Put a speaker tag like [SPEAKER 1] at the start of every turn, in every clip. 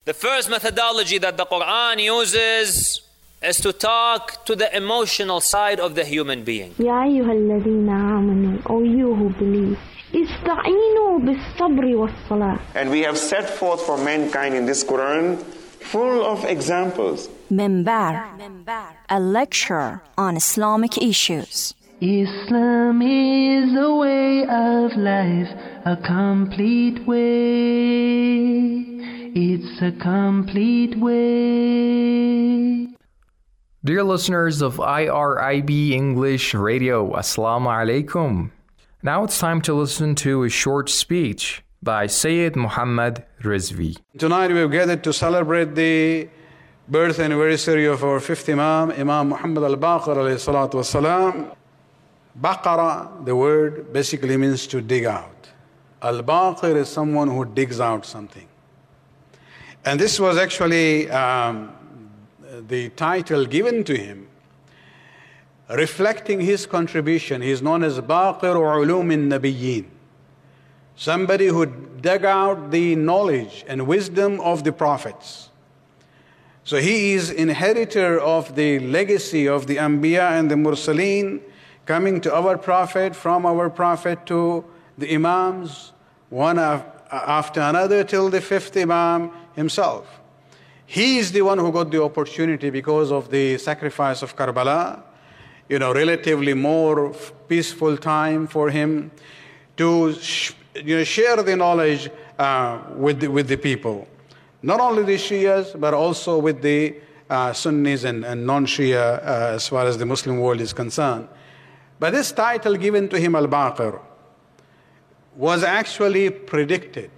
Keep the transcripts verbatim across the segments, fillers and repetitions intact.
[SPEAKER 1] The first methodology that the Quran uses is to talk to the emotional side of the human being.
[SPEAKER 2] يا أيها الذين آمنوا, O you who believe, استعينوا بالصبر والصلاة.
[SPEAKER 3] And we have set forth for mankind in this Quran full of examples.
[SPEAKER 4] Minbar, a lecture on Islamic issues.
[SPEAKER 5] Islam is a way of life, a complete way. It's a complete way.
[SPEAKER 6] Dear listeners of I R I B English Radio, Assalamu alaikum. Now it's time to listen to a short speech by Sayyid Muhammad Rizvi.
[SPEAKER 7] Tonight we've gathered to celebrate the birth anniversary of our fifth Imam, Imam Muhammad al-Baqir alayhi salatu wassalam. Baqara, the word, basically means to dig out. Al-Baqir is someone who digs out something. And this was actually um, the title given to him, reflecting his contribution. He is known as Baqir Ulum al-Nabiyyin, somebody who dug out the knowledge and wisdom of the prophets. So he is inheritor of the legacy of the Anbiya and the Mursaleen, coming to our prophet, from our prophet to the Imams, one after another till the fifth Imam himself. He is the one who got the opportunity because of the sacrifice of Karbala, you know, relatively more peaceful time for him to sh- you know, share the knowledge uh, with, the, with the people. Not only the Shias, but also with the uh, Sunnis and, and non-Shia uh, as far as the Muslim world is concerned. But this title given to him, Al-Baqir, was actually predicted.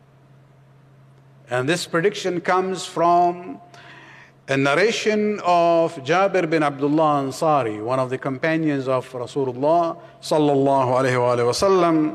[SPEAKER 7] And this prediction comes from a narration of Jabir bin Abdullah Ansari, one of the companions of Rasulullah sallallahu alayhi wa sallam.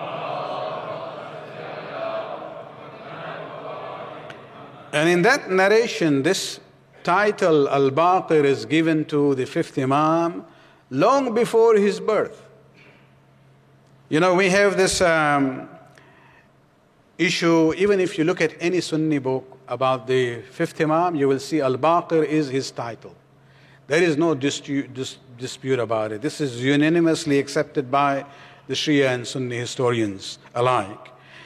[SPEAKER 7] And in that narration, this title, Al-Baqir, is given to the fifth Imam long before his birth. You know, we have this um, issue, even if you look at any Sunni book about the fifth Imam, you will see Al-Baqir is his title. There is no dispute, dis- dispute about it. This is unanimously accepted by the Shia and Sunni historians alike.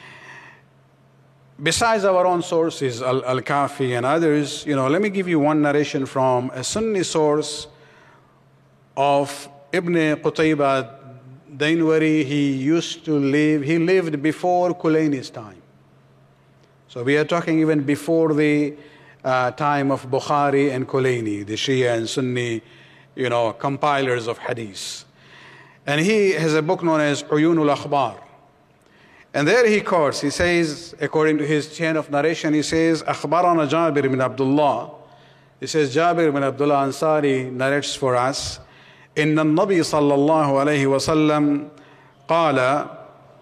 [SPEAKER 7] Besides our own sources, Al- Al-Kafi and others, you know, let me give you one narration from a Sunni source of Ibn Qutayba Dainwari. He used to live, he lived before Kulayni's time. So we are talking even before the uh, time of Bukhari and Kulayni, the Shia and Sunni, you know, compilers of hadith. And he has a book known as Uyun al-Akhbar. And there he quotes, he says, according to his chain of narration, he says, Akhbarana Jabir bin Abdullah. He says, Jabir bin Abdullah Ansari narrates for us, Inna al-Nabi sallallahu alayhi wa sallam qala,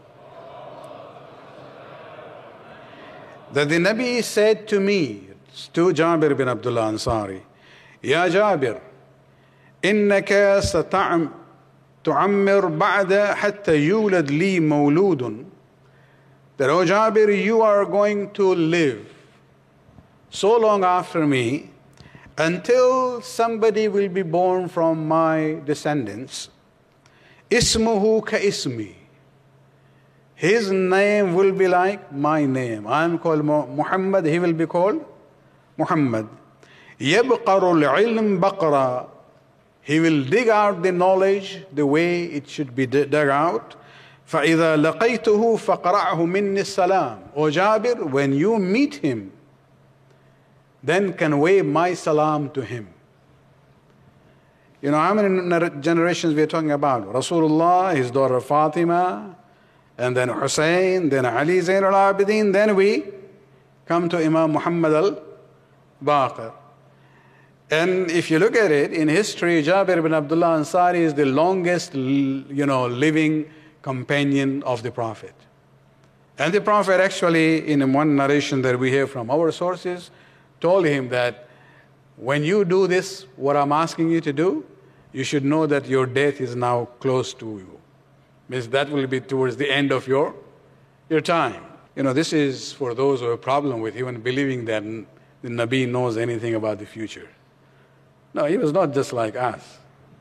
[SPEAKER 7] that the Nabi said to me, to Jabir bin Abdullah Ansari, Ya Jabir, innaka sata'am tu'ammir ba'da hatta yulad li mawludun. That, O Jabir, you are going to live so long after me until somebody will be born from my descendants. Ismuhu ka ismi. His name will be like my name. I am called Muhammad, he will be called Muhammad. Yabqaru al-ilm baqra. He will dig out the knowledge the way it should be dug out. فَإِذَا لَقَيْتُهُ فَقْرَعْهُ مِنِّي السَّلَامِ. O Jabir, when you meet him, then convey my salam to him. You know, how many generations we are talking about? Rasulullah, his daughter Fatima, and then Hussein, then Ali Zain al-Abidin, then we come to Imam Muhammad al-Baqir. And if you look at it, in history, Jabir bin Abdullah Ansari is the longest, you know, living companion of the Prophet. And the Prophet actually, in one narration that we hear from our sources, told him that when you do this, what I'm asking you to do, you should know that your death is now close to you. Means that will be towards the end of your, your time. you know, this is for those who have a problem with even believing that the Nabi knows anything about the future. No, he was not just like us.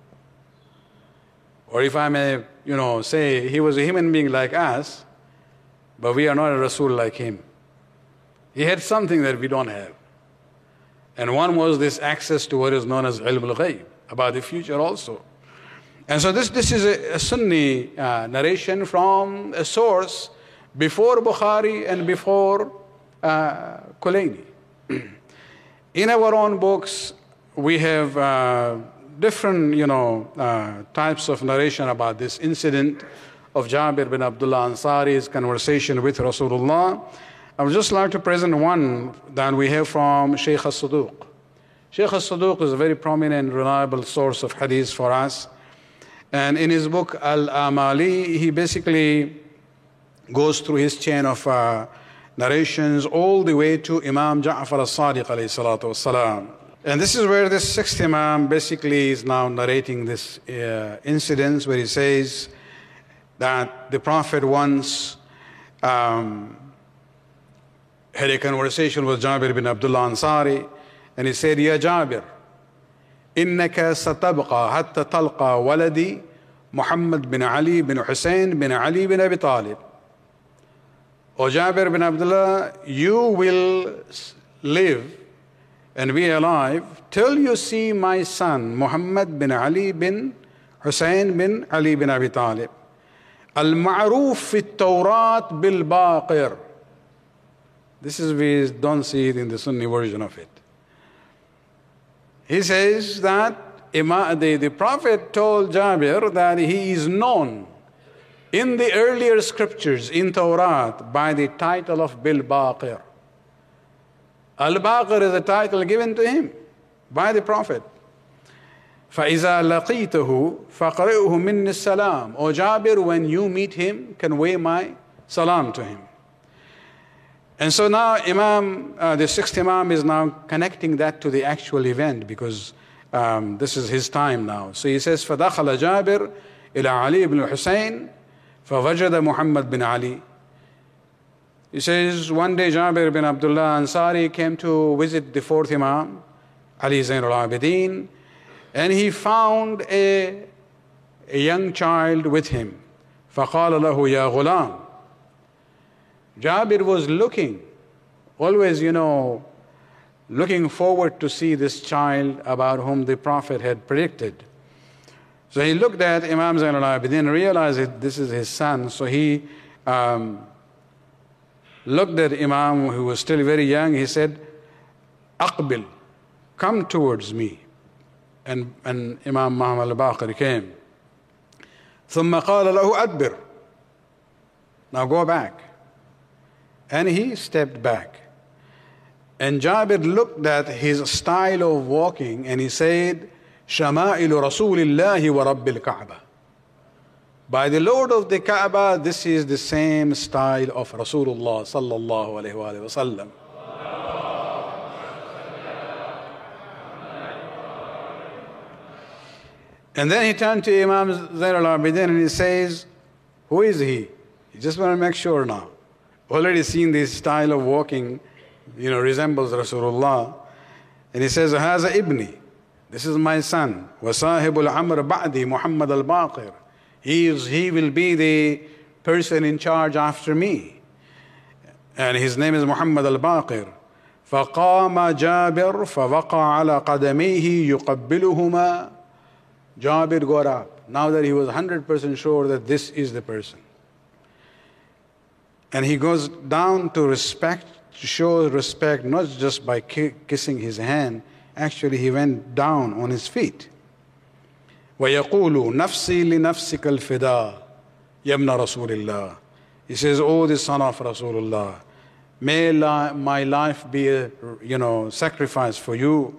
[SPEAKER 7] Or if I may, you know, say he was a human being like us, but we are not a Rasul like him. He had something that we don't have. And one was this access to what is known as ilm al-ghayb, about the future also. And so this, this is a, a Sunni uh, narration from a source before Bukhari and before uh, Kulaini. In our own books, we have uh, different, you know, uh, types of narration about this incident of Jabir bin Abdullah Ansari's conversation with Rasulullah. I would just like to present one that we have from Shaykh al-Saduq. Shaykh al-Saduq is a very prominent, reliable source of hadith for us. And in his book, Al-Amali, he basically goes through his chain of uh, narrations all the way to Imam Ja'far al-Sadiq alayhi salatu wassalam. And this is where this sixth Imam basically is now narrating this uh, incident where he says that the Prophet once um, had a conversation with Jabir bin Abdullah Ansari, and he said, Ya Jabir, innaka satabqa hatta talqa waladi Muhammad bin Ali bin Hussein bin Ali bin Abi Talib. O Jabir bin Abdullah, you will live and be alive till you see my son Muhammad bin Ali bin Hussein bin Ali bin Abi Talib. Al-ma'ruf fi at-Tawrat bil-Baqir. This is, we don't see it in the Sunni version of it. He says that the, the Prophet told Jabir that he is known in the earlier scriptures in Tawrat by the title of Bil-Baqir. Al-Baqir is a title given to him by the Prophet. فَإِذَا لَقِيتَهُ فَقْرِئُهُ مِنِّ السَّلَامِ. O Jabir, when you meet him, convey my salam to him. And so now Imam, uh, the sixth Imam is now connecting that to the actual event because um, this is his time now. So he says, فَدَخَلَ جَابِرْ إِلَى عَلِي بْنِ الْحُسَيْنِ فَوَجَدَ مُحَمَّد بن Ali. He says, one day Jabir bin Abdullah Ansari came to visit the fourth Imam, Ali Zain al-Abidin, and he found a, a young child with him. فَقَالَ لَهُ يَا غُلَامِ. Jabir was looking, always, you know, looking forward to see this child about whom the Prophet had predicted. So he looked at Imam Zain al-Abidin and realized that this is his son. So he um, looked at Imam, who was still very young. He said, Aqbil, come towards me. And, and Imam Muhammad al-Baqir came. ثم قال له أدبر. Now go back. And he stepped back. And Jabir looked at his style of walking and he said, شَمَائِلُ رَسُولِ اللَّهِ وَرَبِّ الْكَعْبَةِ. By the Lord of the Kaaba, this is the same style of Rasulullah sallallahu alayhi wa sallam. And then he turned to Imam Zain al-Abidin and he says, who is he? You just want to make sure now. Already seen this style of walking, you know, resembles Rasulullah. And he says, هذا ابني. This is my son. وصاحب الأمر بعدي محمد الباقر. He is, he will be the person in charge after me. And his name is Muhammad al-Baqir. فقام جابر فوقع على قدميه يقبلهما. Jabir got up, now that he was one hundred percent sure that this is the person. And he goes down to respect, to show respect, not just by ki- kissing his hand. Actually, he went down on his feet. وَيَقُولُ نَفْسِي لِنَفْسِكَ الْفِدَاءِ يَبْنَ رَسُولِ اللَّهِ. He says, oh, the son of Rasulullah, may li- my life be a, you know, sacrifice for you.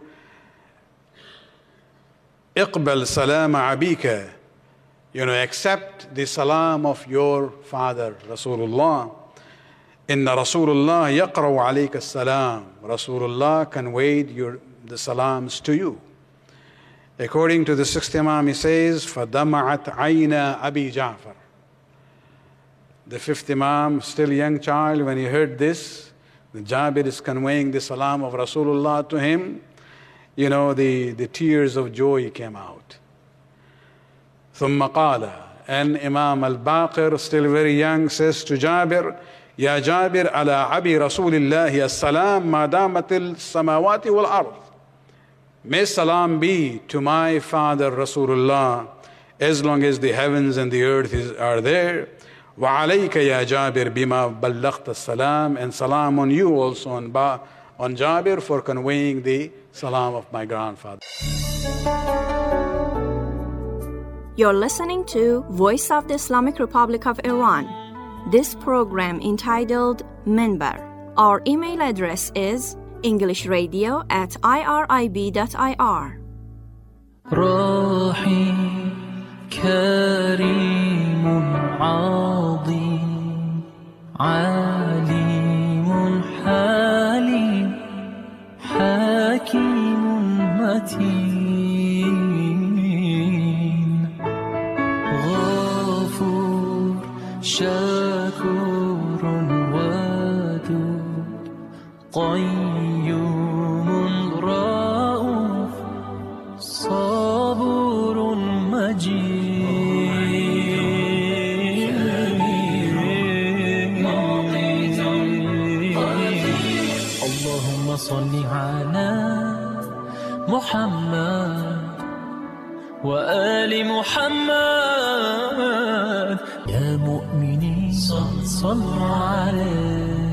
[SPEAKER 7] اقبل سلام أبيك. You know, accept the salam of your father, Rasulullah. إن رسول الله يقرأ عليك السلام. Rasulullah conveyed your, the salams to you. According to the sixth Imam, he says, فَدَمَعَتْ عَيْنَ أَبِي جَعْفَرٍ. the fifth Imam, still a young child, when he heard this, the Jabir is conveying the salam of Rasulullah to him, you know, the, the tears of joy came out. ثم قال, and Imam al-Baqir, still very young, says to Jabir, Ya Jabir, ala abi Rasulillahi as-salam ma damat al-samawati wal-ard. May salam be to my father Rasulullah as long as the heavens and the earth is, are there. Wa alayka ya Jabir bima ballaghta as-salam, and salam on you also on, ba, on Jabir for conveying the salam of my grandfather.
[SPEAKER 4] You're listening to Voice of the Islamic Republic of Iran. This program entitled Minbar. Our email address is englishradio at irib.ir.
[SPEAKER 5] روحي كريم عظيم عليم حليم حكيم متين غفور شكور ودود قيوم رؤوف صبور مجيد اللهم صل على محمد وآل محمد يا مؤمنين صلوا عليه